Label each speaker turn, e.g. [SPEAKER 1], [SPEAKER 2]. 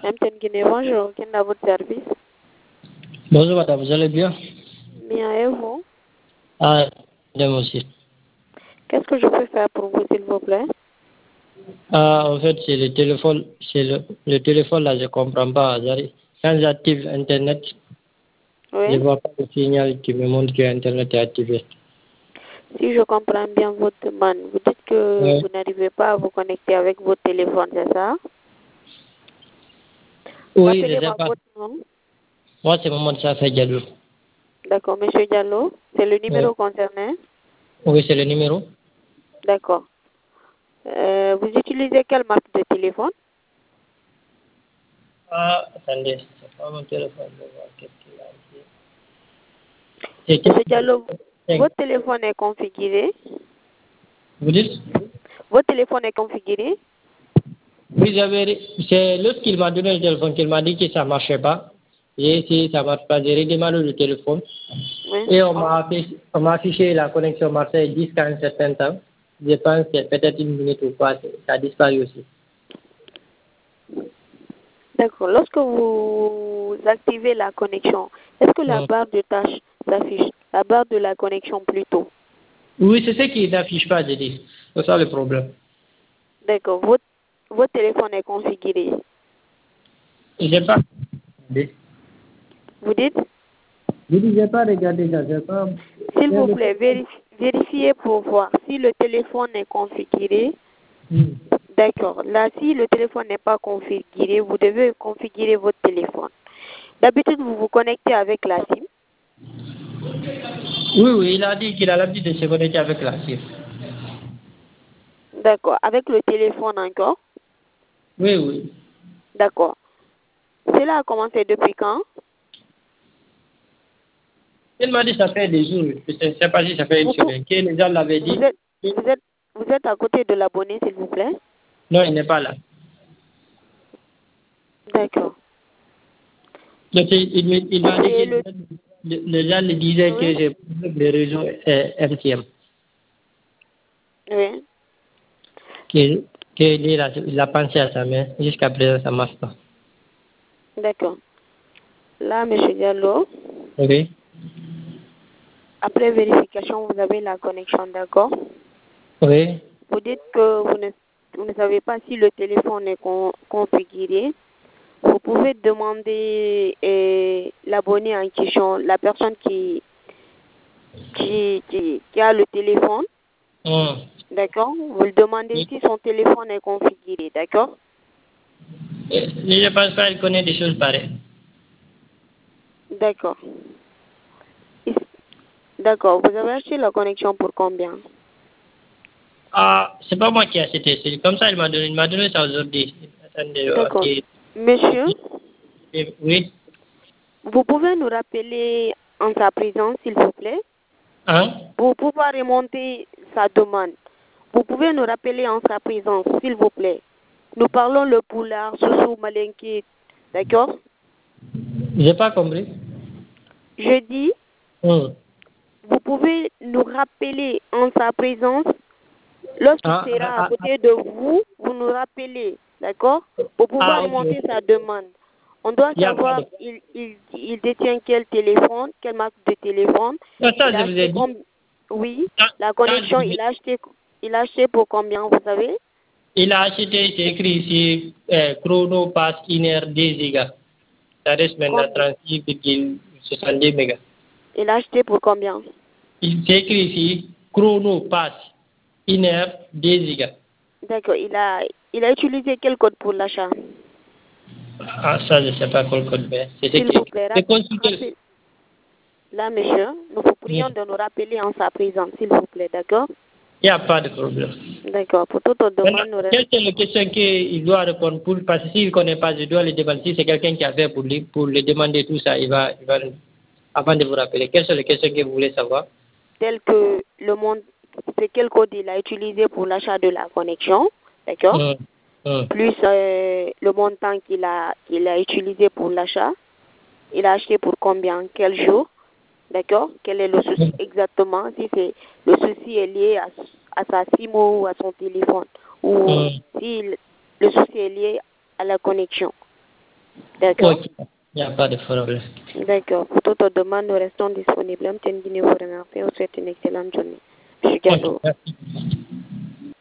[SPEAKER 1] MTN Guinée, bonjour. Quel est votre service?
[SPEAKER 2] Bonjour madame, vous allez bien?
[SPEAKER 1] Bien, et vous?
[SPEAKER 2] Ah, bien aussi.
[SPEAKER 1] Qu'est-ce que je peux faire pour vous, s'il vous plaît?
[SPEAKER 2] Ah, en fait, c'est le téléphone, le téléphone là, je comprends pas. Quand j'active Internet, je ne
[SPEAKER 1] Oui.
[SPEAKER 2] vois pas le signal qui me montre que Internet est activé.
[SPEAKER 1] Si je comprends bien votre demande, vous dites que
[SPEAKER 2] Ouais.
[SPEAKER 1] vous n'arrivez pas à vous connecter avec votre téléphone, c'est ça?
[SPEAKER 2] Oui, je ne sais
[SPEAKER 1] Rappelez-moi
[SPEAKER 2] pas.
[SPEAKER 1] votre nom.
[SPEAKER 2] Moi, c'est Maman Safé Diallo.
[SPEAKER 1] D'accord, Monsieur Diallo, c'est le
[SPEAKER 2] Oui,
[SPEAKER 1] numéro concerné?
[SPEAKER 2] oui, c'est le numéro.
[SPEAKER 1] D'accord. Vous utilisez quelle marque de téléphone?
[SPEAKER 2] Ah, attendez, c'est pas mon téléphone. Je vais voir qu'est-ce qu'il a ici.
[SPEAKER 1] Monsieur Diallo,
[SPEAKER 2] C'est
[SPEAKER 1] votre téléphone est configuré?
[SPEAKER 2] Vous dites?
[SPEAKER 1] Votre téléphone est configuré?
[SPEAKER 2] Oui, c'est lorsqu'il m'a donné le téléphone qu'il m'a dit que ça ne marchait pas. J'ai essayé, ça ne marche pas. J'ai redémarré le téléphone.
[SPEAKER 1] Oui.
[SPEAKER 2] Et on m'a affiché la connexion Marseille jusqu'à un certain temps. Je pense que peut-être une minute ou quoi, ça a disparu aussi.
[SPEAKER 1] D'accord. Lorsque vous activez la connexion, est-ce que la
[SPEAKER 2] Hmm.
[SPEAKER 1] barre de tâches s'affiche? La barre de la connexion plutôt.
[SPEAKER 2] Oui, c'est ce qui n'affiche pas, j'ai dit. C'est ça le problème.
[SPEAKER 1] D'accord. Votre téléphone est configuré.
[SPEAKER 2] Je n'ai pas regardé.
[SPEAKER 1] Vous dites?
[SPEAKER 2] Je dis, j'ai pas regardé ça. J'ai pas...
[SPEAKER 1] S'il vous plaît, vérifiez pour voir si le téléphone est configuré.
[SPEAKER 2] Hmm.
[SPEAKER 1] D'accord. Là, si le téléphone n'est pas configuré, vous devez configurer votre téléphone. D'habitude, vous vous connectez avec la SIM.
[SPEAKER 2] Oui, oui, il a dit qu'il a l'habitude de se connecter avec la SIM.
[SPEAKER 1] D'accord. Avec le téléphone encore.
[SPEAKER 2] Oui, oui.
[SPEAKER 1] D'accord. Cela a commencé depuis quand?
[SPEAKER 2] Il m'a dit que ça fait des jours. Je ne sais pas si ça fait une
[SPEAKER 1] Vous, pou-
[SPEAKER 2] semaine. Que les gens l'avaient
[SPEAKER 1] vous
[SPEAKER 2] dit.
[SPEAKER 1] êtes, vous êtes, vous êtes à côté de l'abonné, s'il vous plaît.
[SPEAKER 2] Non, il n'est pas là.
[SPEAKER 1] D'accord.
[SPEAKER 2] Donc, il m'a dit
[SPEAKER 1] C'est
[SPEAKER 2] que
[SPEAKER 1] le,
[SPEAKER 2] les gens lui disaient
[SPEAKER 1] oui,
[SPEAKER 2] que j'ai le réseau MTM.
[SPEAKER 1] oui.
[SPEAKER 2] Que, il a pensé à ça, mais jusqu'à présent, ça ne marche pas.
[SPEAKER 1] D'accord. Là, Monsieur Diallo,
[SPEAKER 2] Ok?
[SPEAKER 1] après vérification, vous avez la connexion, d'accord?
[SPEAKER 2] Oui?
[SPEAKER 1] Vous dites que vous ne savez pas si le téléphone est configuré. Vous pouvez demander l'abonné en question, la personne qui a le téléphone, d'accord? Vous le demandez si son téléphone est configuré, d'accord?
[SPEAKER 2] Je ne pense pas qu'il connaît des choses pareilles.
[SPEAKER 1] D'accord. D'accord. Vous avez acheté la connexion pour combien?
[SPEAKER 2] Ah, c'est pas moi qui ai acheté. C'est comme ça, il m'a donné ça aujourd'hui. Attendez,
[SPEAKER 1] D'accord.
[SPEAKER 2] ok.
[SPEAKER 1] Monsieur,
[SPEAKER 2] Oui?
[SPEAKER 1] vous pouvez nous rappeler en sa présence, s'il vous plaît,
[SPEAKER 2] Hein?
[SPEAKER 1] pour pouvoir remonter sa demande. Vous pouvez nous rappeler en sa présence, s'il vous plaît. Nous parlons le poulard, Soussou, Malinké, d'accord?
[SPEAKER 2] J'ai pas compris.
[SPEAKER 1] Je dis,
[SPEAKER 2] Hum.
[SPEAKER 1] vous pouvez nous rappeler en sa présence, lorsqu'il
[SPEAKER 2] Ah,
[SPEAKER 1] sera à
[SPEAKER 2] ah, ah,
[SPEAKER 1] côté de vous, vous nous rappelez, d'accord? Pour pouvoir
[SPEAKER 2] ok.
[SPEAKER 1] remonter sa demande. On doit
[SPEAKER 2] Il y a pas
[SPEAKER 1] savoir,
[SPEAKER 2] de...
[SPEAKER 1] il détient quel téléphone, quelle marque de téléphone.
[SPEAKER 2] Non, ça,
[SPEAKER 1] Il a
[SPEAKER 2] je vous ai
[SPEAKER 1] acheté
[SPEAKER 2] dit.
[SPEAKER 1] oui,
[SPEAKER 2] Quand,
[SPEAKER 1] la
[SPEAKER 2] quand
[SPEAKER 1] connexion,
[SPEAKER 2] je-
[SPEAKER 1] il a acheté pour combien, vous savez?
[SPEAKER 2] il a acheté, c'est écrit ici, chrono pass inner 10 gigas. Ça reste maintenant
[SPEAKER 1] Combien?
[SPEAKER 2] 36,62 mégas.
[SPEAKER 1] Il a acheté pour combien?
[SPEAKER 2] C'est écrit ici, chrono pass inner 10 gigas.
[SPEAKER 1] D'accord, il a utilisé quel code pour l'achat?
[SPEAKER 2] Ah, ça, je ne sais pas quel code, mais c'est ce
[SPEAKER 1] S'il
[SPEAKER 2] qui est
[SPEAKER 1] vous
[SPEAKER 2] écrit.
[SPEAKER 1] plaît,
[SPEAKER 2] C'est consulté.
[SPEAKER 1] là, monsieur, nous vous prions
[SPEAKER 2] Il
[SPEAKER 1] de nous rappeler en sa présence, s'il vous plaît, d'accord?
[SPEAKER 2] n'y a pas de problème.
[SPEAKER 1] D'accord, pour toute autre
[SPEAKER 2] Maintenant,
[SPEAKER 1] demande, nous
[SPEAKER 2] quelle est la question qu'il doit répondre pour, parce que s'il ne connaît pas, je dois le demander. Si c'est quelqu'un qui a fait pour lui, pour le demander tout ça, il va avant de vous rappeler. Quelles sont les questions que vous voulez savoir?
[SPEAKER 1] tel que c'est quel code il a utilisé pour l'achat de la connexion, d'accord?
[SPEAKER 2] Hum, hum.
[SPEAKER 1] Plus le montant qu'il a utilisé pour l'achat. Il a acheté pour combien? Quel jour? D'accord? Quel est le souci exactement? Si c'est le souci est lié à sa SIM ou à son téléphone, ou
[SPEAKER 2] Hum.
[SPEAKER 1] si le souci est lié à la connexion. D'accord.
[SPEAKER 2] Ok, il n'y a pas de problème.
[SPEAKER 1] D'accord. Pour toute autre demande, nous restons disponibles. Vous remercie. On souhaite une excellente journée. Je suis
[SPEAKER 2] Ok,
[SPEAKER 1] Diallo.
[SPEAKER 2] merci.